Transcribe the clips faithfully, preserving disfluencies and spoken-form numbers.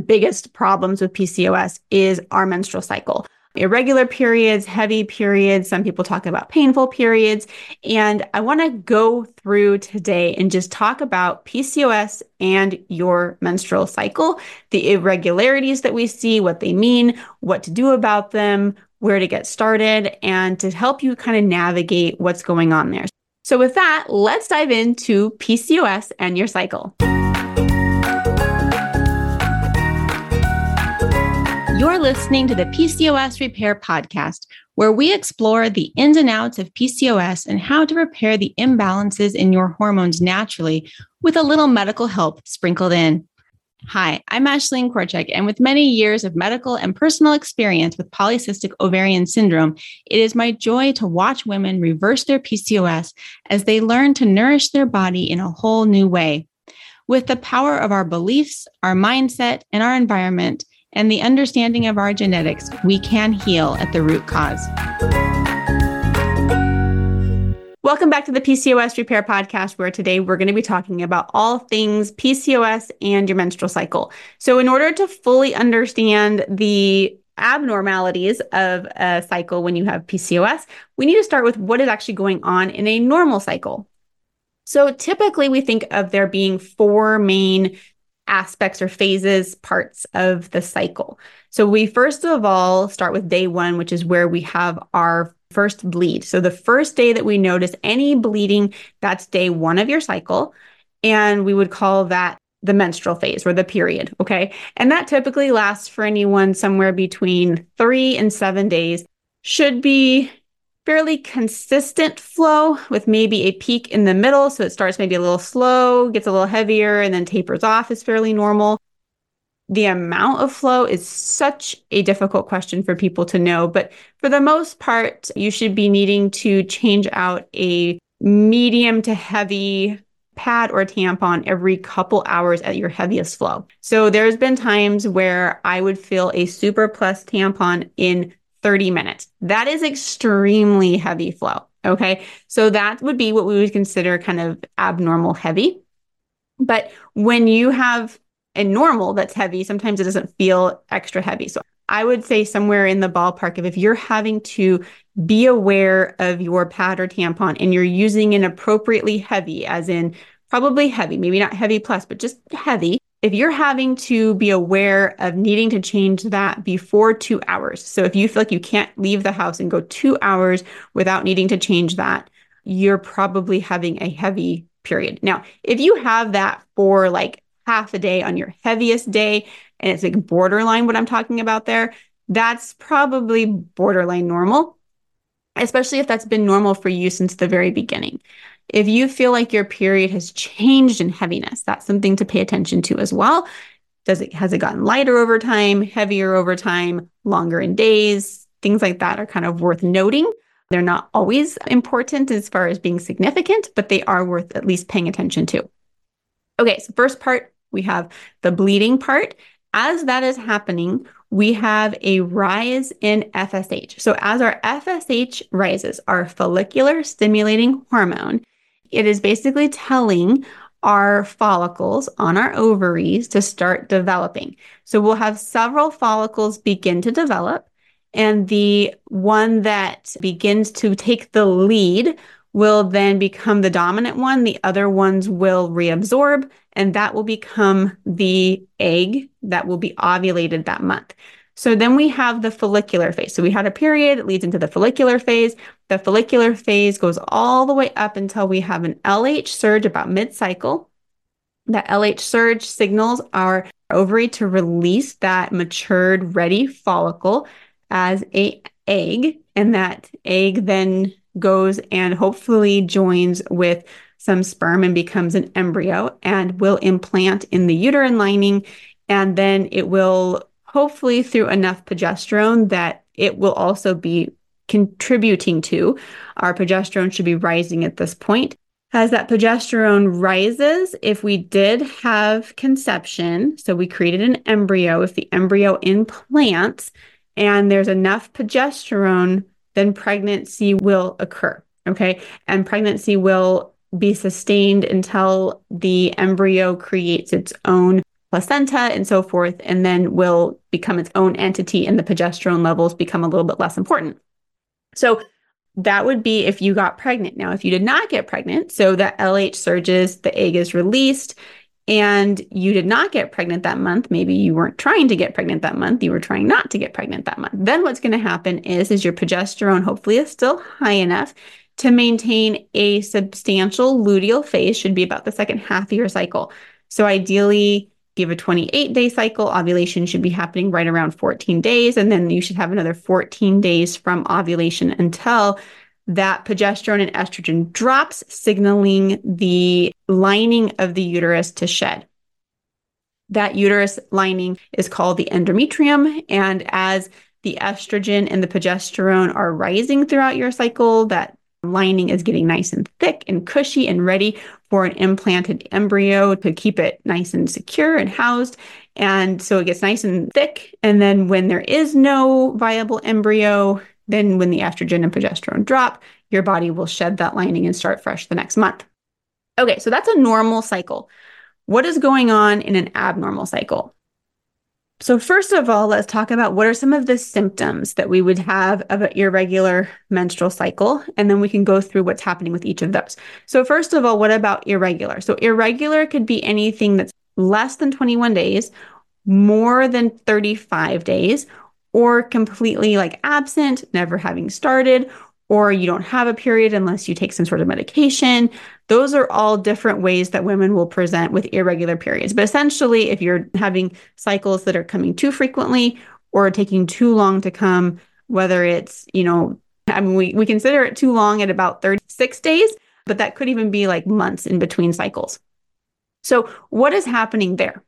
biggest problems with P C O S is our menstrual cycle. Irregular periods, heavy periods, some people talk about painful periods. And I want to go through today and just talk about P C O S and your menstrual cycle, the irregularities that we see, what they mean, what to do about them, where to get started, and to help you kind of navigate what's going on there. So with that, let's dive into P C O S and your cycle. You're listening to the P C O S Repair Podcast, where we explore the ins and outs of P C O S and how to repair the imbalances in your hormones naturally with a little medical help sprinkled in. Hi, I'm Ashleen Korchak, and with many years of medical and personal experience with polycystic ovarian syndrome, it is my joy to watch women reverse their P C O S as they learn to nourish their body in a whole new way. With the power of our beliefs, our mindset, and our environment, and the understanding of our genetics, we can heal at the root cause. Welcome back to the P C O S Repair Podcast, where today we're going to be talking about all things P C O S and your menstrual cycle. So in order to fully understand the abnormalities of a cycle when you have P C O S, we need to start with what is actually going on in a normal cycle. So typically we think of there being four main aspects or phases, parts of the cycle. So we first of all start with day one, which is where we have our first bleed. So the first day that we notice any bleeding, that's day one of your cycle. And we would call that the menstrual phase or the period. Okay. And that typically lasts for anyone somewhere between three and seven days. Should be fairly consistent flow with maybe a peak in the middle. So it starts maybe a little slow, gets a little heavier, and then tapers off is fairly normal. The amount of flow is such a difficult question for people to know. But for the most part, you should be needing to change out a medium to heavy pad or tampon every couple hours at your heaviest flow. So there's been times where I would fill a Super Plus tampon in thirty minutes. That is extremely heavy flow. Okay. So that would be what we would consider kind of abnormal heavy. But when you have a normal that's heavy, sometimes it doesn't feel extra heavy. So I would say somewhere in the ballpark of if you're having to be aware of your pad or tampon and you're using an appropriately heavy, as in probably heavy, maybe not heavy plus, but just heavy. If you're having to be aware of needing to change that before two hours, so if you feel like you can't leave the house and go two hours without needing to change that, you're probably having a heavy period. Now, if you have that for like half a day on your heaviest day, and it's like borderline what I'm talking about there, that's probably borderline normal, especially if that's been normal for you since the very beginning. If you feel like your period has changed in heaviness, that's something to pay attention to as well. Does it, has it gotten lighter over time, heavier over time, longer in days? Things like that are kind of worth noting. They're not always important as far as being significant, but they are worth at least paying attention to. Okay, so first part, we have the bleeding part. As that is happening, we have a rise in F S H. So as our F S H rises, our follicular stimulating hormone, it is basically telling our follicles on our ovaries to start developing. So we'll have several follicles begin to develop, and the one that begins to take the lead will then become the dominant one. The other ones will reabsorb, and that will become the egg that will be ovulated that month. So then we have the follicular phase. So we had a period, it leads into the follicular phase. The follicular phase goes all the way up until we have an L H surge about mid-cycle. That L H surge signals our ovary to release that matured, ready follicle as an egg. And that egg then goes and hopefully joins with some sperm and becomes an embryo and will implant in the uterine lining. And then it will hopefully through enough progesterone that it will also be contributing to. Our progesterone should be rising at this point. As that progesterone rises, if we did have conception, so we created an embryo, if the embryo implants and there's enough progesterone, then pregnancy will occur, okay? And pregnancy will be sustained until the embryo creates its own placenta and so forth, and then will become its own entity and the progesterone levels become a little bit less important. So that would be if you got pregnant. Now, if you did not get pregnant, so that L H surges, the egg is released, and you did not get pregnant that month, maybe you weren't trying to get pregnant that month, you were trying not to get pregnant that month, then what's going to happen is, is your progesterone hopefully is still high enough to maintain a substantial luteal phase, should be about the second half of your cycle. So ideally, if you have a twenty-eight day cycle, ovulation should be happening right around fourteen days, and then you should have another fourteen days from ovulation until that progesterone and estrogen drops, signaling the lining of the uterus to shed. That uterus lining is called the endometrium, and as the estrogen and the progesterone are rising throughout your cycle, that lining is getting nice and thick and cushy and ready for an implanted embryo to keep it nice and secure and housed. And so it gets nice and thick. And then when there is no viable embryo, then when the estrogen and progesterone drop, your body will shed that lining and start fresh the next month. Okay, so that's a normal cycle. What is going on in an abnormal cycle? So first of all, let's talk about what are some of the symptoms that we would have of an irregular menstrual cycle, and then we can go through what's happening with each of those. So first of all, what about irregular? So irregular could be anything that's less than twenty-one days, more than thirty-five days, or completely like absent, never having started, or you don't have a period unless you take some sort of medication. Those are all different ways that women will present with irregular periods. But essentially, if you're having cycles that are coming too frequently or taking too long to come, whether it's, you know, I mean, we, we consider it too long at about thirty-six days, but that could even be like months in between cycles. So what is happening there?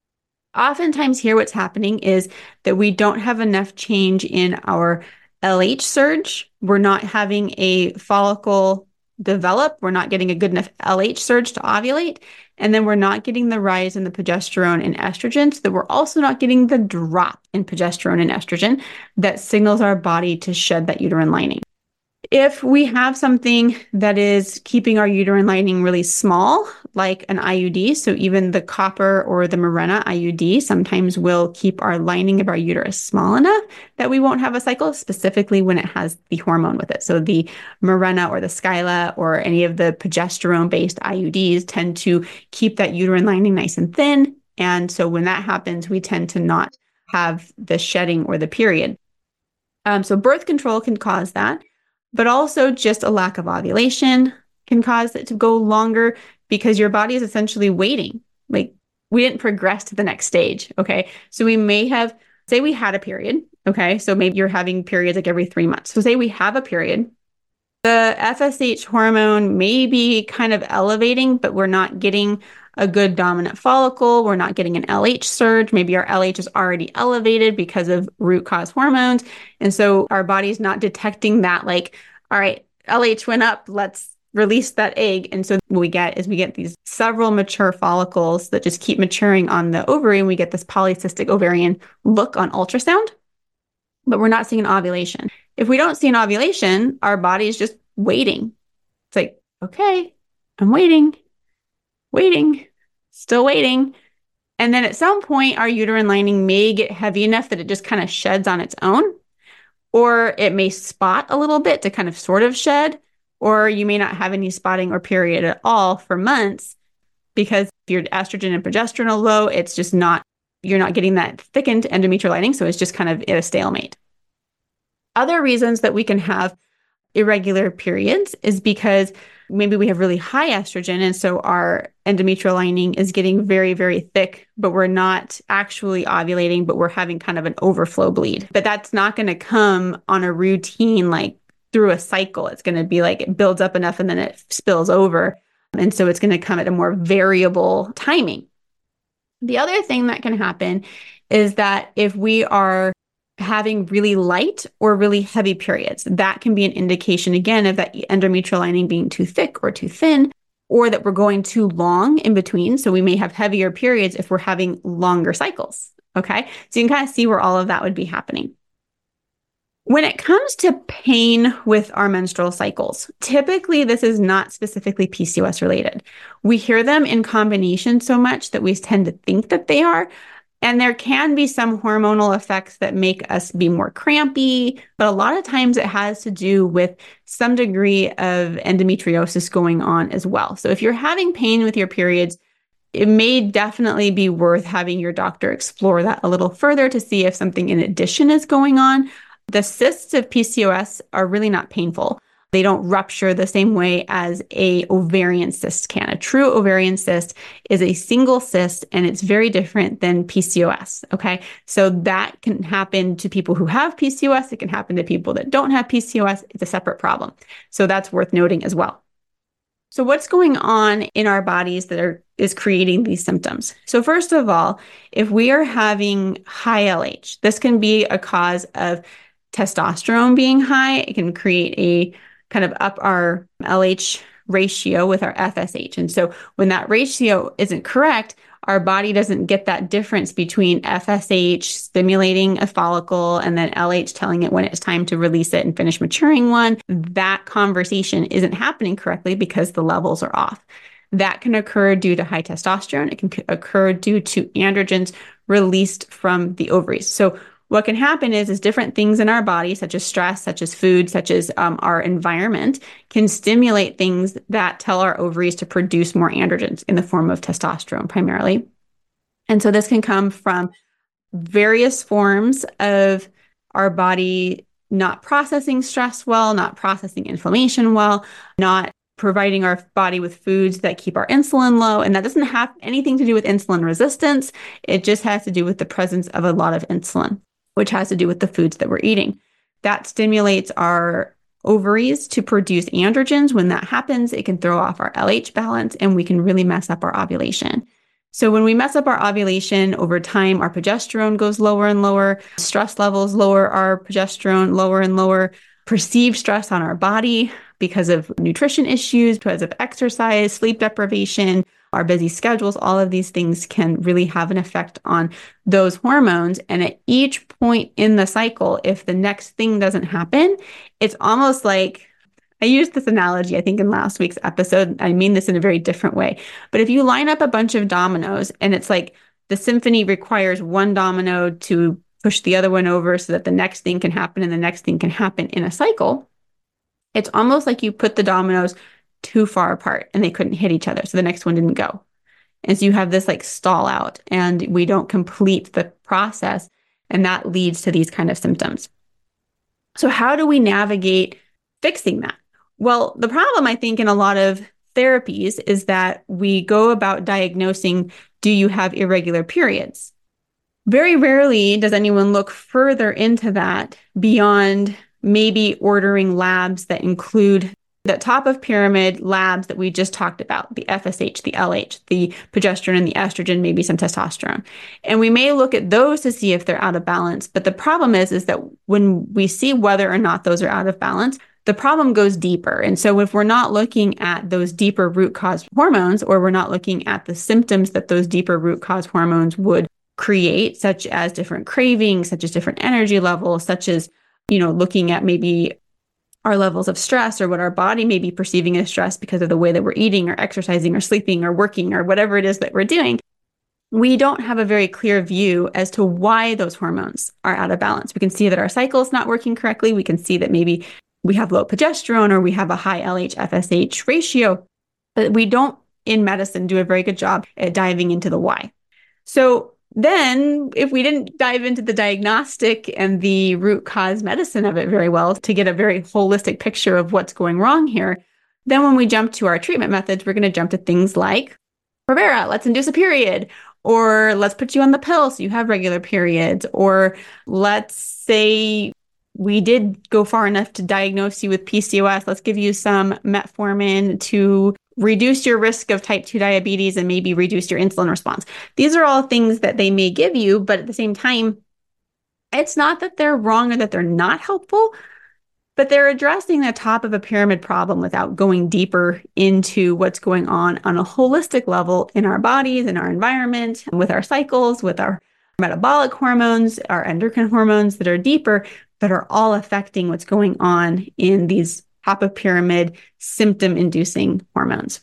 Oftentimes here, what's happening is that we don't have enough change in our L H surge. We're not having a follicle develop. We're not getting a good enough L H surge to ovulate. And then we're not getting the rise in the progesterone and estrogen, so that we're also not getting the drop in progesterone and estrogen that signals our body to shed that uterine lining. If we have something that is keeping our uterine lining really small, like an I U D, so even the copper or the Mirena I U D sometimes will keep our lining of our uterus small enough that we won't have a cycle, specifically when it has the hormone with it. So the Mirena or the Skyla or any of the progesterone-based I U Ds tend to keep that uterine lining nice and thin. And so when that happens, we tend to not have the shedding or the period. Um, so birth control can cause that. But also just a lack of ovulation can cause it to go longer because your body is essentially waiting. Like we didn't progress to the next stage. Okay. So we may have, say we had a period. Okay. So maybe you're having periods like every three months. So say we have a period. The F S H hormone may be kind of elevating, but we're not getting a good dominant follicle. We're not getting an L H surge. Maybe our L H is already elevated because of root cause hormones. And so our body's not detecting that like, all right, L H went up, let's release that egg. And so what we get is we get these several mature follicles that just keep maturing on the ovary, and we get this polycystic ovarian look on ultrasound, but we're not seeing an ovulation. If we don't see an ovulation, our body is just waiting. It's like, okay, I'm waiting. Waiting, still waiting. And then at some point, our uterine lining may get heavy enough that it just kind of sheds on its own, or it may spot a little bit to kind of sort of shed, or you may not have any spotting or period at all for months because if your estrogen and progesterone are low, it's just not, you're not getting that thickened endometrial lining. So it's just kind of at a stalemate. Other reasons that we can have irregular periods is because maybe we have really high estrogen, and so our endometrial lining is getting very, very thick, but we're not actually ovulating, but we're having kind of an overflow bleed. But that's not going to come on a routine, like through a cycle. It's going to be like it builds up enough and then it spills over. And so it's going to come at a more variable timing. The other thing that can happen is that if we are having really light or really heavy periods, that can be an indication again of that endometrial lining being too thick or too thin, or that we're going too long in between. So we may have heavier periods if we're having longer cycles. Okay. So you can kind of see where all of that would be happening. When it comes to pain with our menstrual cycles, typically this is not specifically P C O S related. We hear them in combination so much that we tend to think that they are. And there can be some hormonal effects that make us be more crampy, but a lot of times it has to do with some degree of endometriosis going on as well. So if you're having pain with your periods, it may definitely be worth having your doctor explore that a little further to see if something in addition is going on. The cysts of P C O S are really not painful. They don't rupture the same way as a ovarian cyst can. A true ovarian cyst is a single cyst, and it's very different than P C O S, okay? So that can happen to people who have P C O S. It can happen to people that don't have P C O S. It's a separate problem. So that's worth noting as well. So what's going on in our bodies that are is creating these symptoms? So first of all, if we are having high L H, this can be a cause of testosterone being high. It can create a kind of up our L H ratio with our F S H. And so when that ratio isn't correct, our body doesn't get that difference between F S H stimulating a follicle and then L H telling it when it's time to release it and finish maturing one. That conversation isn't happening correctly because the levels are off. That can occur due to high testosterone. It can occur due to androgens released from the ovaries. So what can happen is, is different things in our body, such as stress, such as food, such as um, our environment, can stimulate things that tell our ovaries to produce more androgens in the form of testosterone primarily. And so this can come from various forms of our body not processing stress well, not processing inflammation well, not providing our body with foods that keep our insulin low. And that doesn't have anything to do with insulin resistance. It just has to do with the presence of a lot of insulin, which has to do with the foods that we're eating. That stimulates our ovaries to produce androgens. When that happens, it can throw off our L H balance and we can really mess up our ovulation. So when we mess up our ovulation over time, our progesterone goes lower and lower, stress levels lower our progesterone lower and lower, perceived stress on our body because of nutrition issues, because of exercise, sleep deprivation, our busy schedules, all of these things can really have an effect on those hormones. And at each point in the cycle, if the next thing doesn't happen, it's almost like, I used this analogy, I think, in last week's episode. I mean this in a very different way. But if you line up a bunch of dominoes and it's like the symphony requires one domino to push the other one over so that the next thing can happen and the next thing can happen in a cycle, it's almost like you put the dominoes too far apart and they couldn't hit each other. So the next one didn't go. And so you have this like stall out and we don't complete the process. And that leads to these kind of symptoms. So how do we navigate fixing that? Well, the problem, I think, in a lot of therapies is that we go about diagnosing, do you have irregular periods? Very rarely does anyone look further into that beyond maybe ordering labs that include the top of pyramid labs that we just talked about, the F S H, the L H, the progesterone and the estrogen, maybe some testosterone. And we may look at those to see if they're out of balance. But the problem is, is that when we see whether or not those are out of balance, the problem goes deeper. And so if we're not looking at those deeper root cause hormones, or we're not looking at the symptoms that those deeper root cause hormones would create, such as different cravings, such as different energy levels, such as, you know, looking at maybe our levels of stress or what our body may be perceiving as stress because of the way that we're eating or exercising or sleeping or working or whatever it is that we're doing, we don't have a very clear view as to why those hormones are out of balance. We can see that our cycle is not working correctly. We can see that maybe we have low progesterone or we have a high L H F S H ratio, but we don't in medicine do a very good job at diving into the why. So then if we didn't dive into the diagnostic and the root cause medicine of it very well to get a very holistic picture of what's going wrong here, then when we jump to our treatment methods, we're going to jump to things like Provera, let's induce a period, or let's put you on the pill so you have regular periods, or let's say we did go far enough to diagnose you with P C O S. Let's give you some metformin to reduce your risk of type two diabetes and maybe reduce your insulin response. These are all things that they may give you, but at the same time, it's not that they're wrong or that they're not helpful, but they're addressing the top of a pyramid problem without going deeper into what's going on on a holistic level in our bodies, in our environment, with our cycles, with our metabolic hormones, our endocrine hormones that are deeper. that are all affecting what's going on in these top of pyramid symptom-inducing hormones.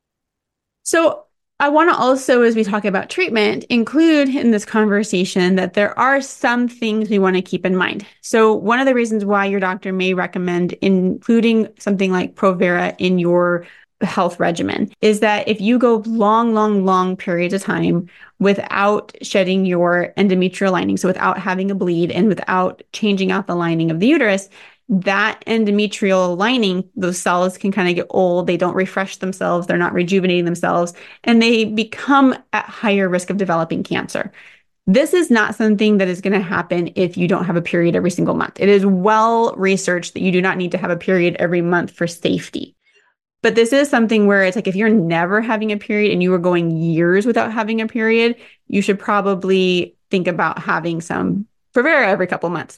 So I want to also, as we talk about treatment, include in this conversation that there are some things we want to keep in mind. So one of the reasons why your doctor may recommend including something like Provera in your health regimen is that if you go long, long, long periods of time without shedding your endometrial lining, so without having a bleed and without changing out the lining of the uterus, that endometrial lining, those cells can kind of get old. They don't refresh themselves. They're not rejuvenating themselves, and they become at higher risk of developing cancer. This is not something that is going to happen if you don't have a period every single month. It is well researched that you do not need to have a period every month for safety. But this is something where it's like if you're never having a period and you were going years without having a period, you should probably think about having some Provera every couple months.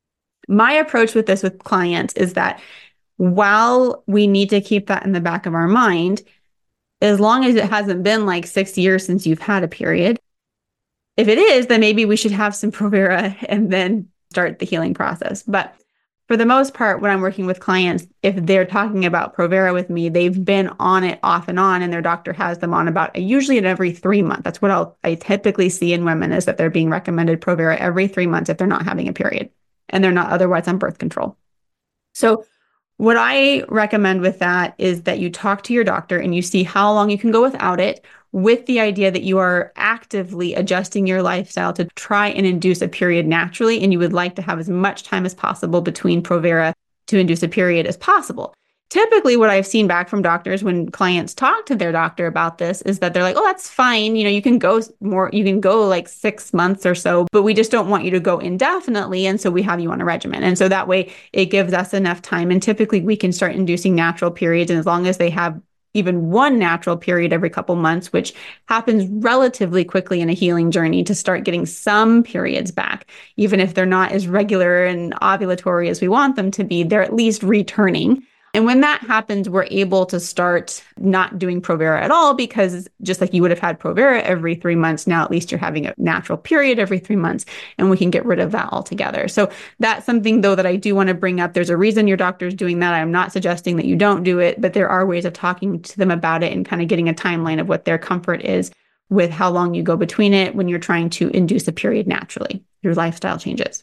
My approach with this with clients is that while we need to keep that in the back of our mind, as long as it hasn't been like six years since you've had a period, if it is, then maybe we should have some Provera and then start the healing process. But for the most part, when I'm working with clients, if they're talking about Provera with me, they've been on it off and on, and their doctor has them on about usually at every three months. That's what I'll, I typically see in women is that they're being recommended Provera every three months if they're not having a period and they're not otherwise on birth control. So what I recommend with that is that you talk to your doctor and you see how long you can go without it, with the idea that you are actively adjusting your lifestyle to try and induce a period naturally, and you would like to have as much time as possible between Provera to induce a period as possible. Typically, what I've seen back from doctors when clients talk to their doctor about this is that they're like, oh, that's fine. You know, you can go more, you can go like six months or so, but we just don't want you to go indefinitely. And so we have you on a regimen. And so that way it gives us enough time. And typically we can start inducing natural periods. And as long as they have even one natural period every couple months, which happens relatively quickly in a healing journey, to start getting some periods back, even if they're not as regular and ovulatory as we want them to be, they're at least returning. And when that happens, we're able to start not doing Provera at all, because just like you would have had Provera every three months, now at least you're having a natural period every three months, and we can get rid of that altogether. So that's something, though, that I do want to bring up. There's a reason your doctor's doing that. I'm not suggesting that you don't do it, but there are ways of talking to them about it and kind of getting a timeline of what their comfort is with how long you go between it when you're trying to induce a period naturally through lifestyle changes.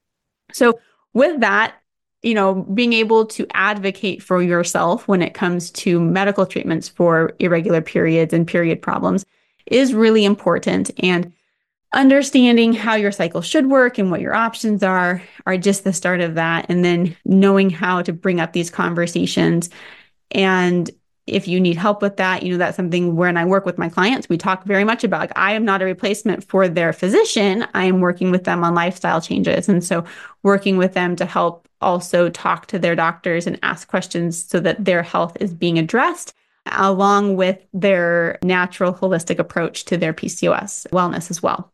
So with that, you know, being able to advocate for yourself when it comes to medical treatments for irregular periods and period problems is really important. And understanding how your cycle should work and what your options are, are just the start of that. And then knowing how to bring up these conversations. And if you need help with that, you know, that's something when I work with my clients, we talk very much about, like, I am not a replacement for their physician. I am working with them on lifestyle changes. And so working with them to help also talk to their doctors and ask questions so that their health is being addressed, along with their natural holistic approach to their P C O S wellness as well.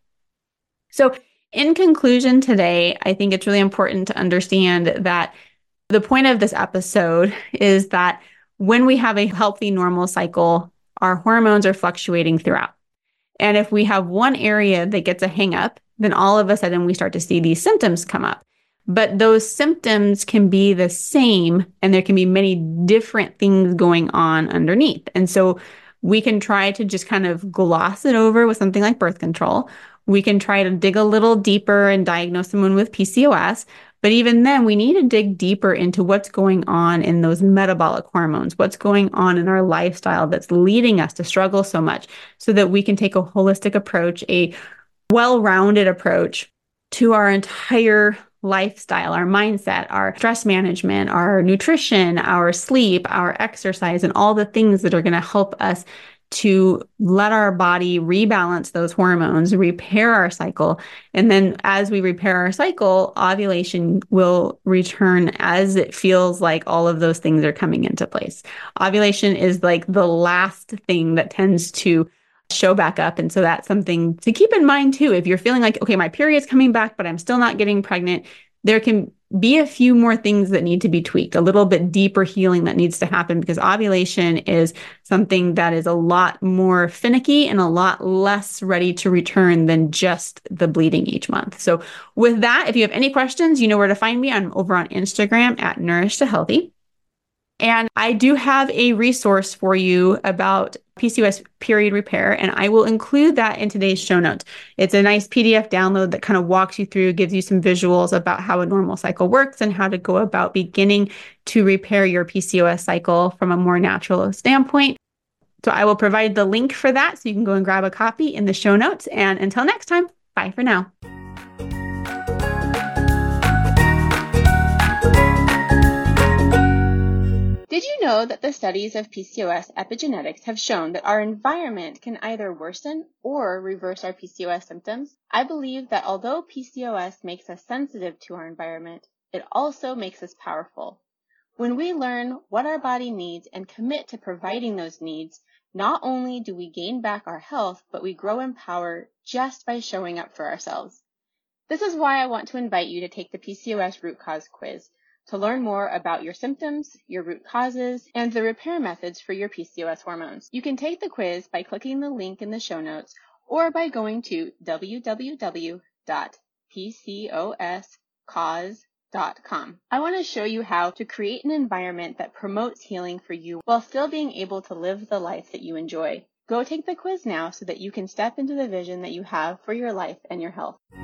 So in conclusion today, I think it's really important to understand that the point of this episode is that when we have a healthy, normal cycle, our hormones are fluctuating throughout. And if we have one area that gets a hang up, then all of a sudden we start to see these symptoms come up. But those symptoms can be the same, and there can be many different things going on underneath. And so we can try to just kind of gloss it over with something like birth control. We can try to dig a little deeper and diagnose someone with P C O S. But even then, we need to dig deeper into what's going on in those metabolic hormones, what's going on in our lifestyle that's leading us to struggle so much, so that we can take a holistic approach, a well-rounded approach to our entire lifestyle, our mindset, our stress management, our nutrition, our sleep, our exercise, and all the things that are going to help us to let our body rebalance those hormones, repair our cycle. And then as we repair our cycle, ovulation will return as it feels like all of those things are coming into place. Ovulation is like the last thing that tends to show back up. And so that's something to keep in mind too. If you're feeling like, okay, my period's coming back, but I'm still not getting pregnant, there can be a few more things that need to be tweaked, a little bit deeper healing that needs to happen, because ovulation is something that is a lot more finicky and a lot less ready to return than just the bleeding each month. So with that, if you have any questions, you know where to find me. I'm over on Instagram at Nourish to Healthy. And I do have a resource for you about P C O S period repair, and I will include that in today's show notes. It's a nice P D F download that kind of walks you through, gives you some visuals about how a normal cycle works and how to go about beginning to repair your P C O S cycle from a more natural standpoint. So I will provide the link for that so you can go and grab a copy in the show notes. And until next time, bye for now. Did you know that the studies of P C O S epigenetics have shown that our environment can either worsen or reverse our P C O S symptoms? I believe that although P C O S makes us sensitive to our environment, it also makes us powerful. When we learn what our body needs and commit to providing those needs, not only do we gain back our health, but we grow in power just by showing up for ourselves. This is why I want to invite you to take the P C O S root cause quiz, to learn more about your symptoms, your root causes, and the repair methods for your P C O S hormones. You can take the quiz by clicking the link in the show notes or by going to w w w dot p c o s cause dot com. I want to show you how to create an environment that promotes healing for you while still being able to live the life that you enjoy. Go take the quiz now so that you can step into the vision that you have for your life and your health.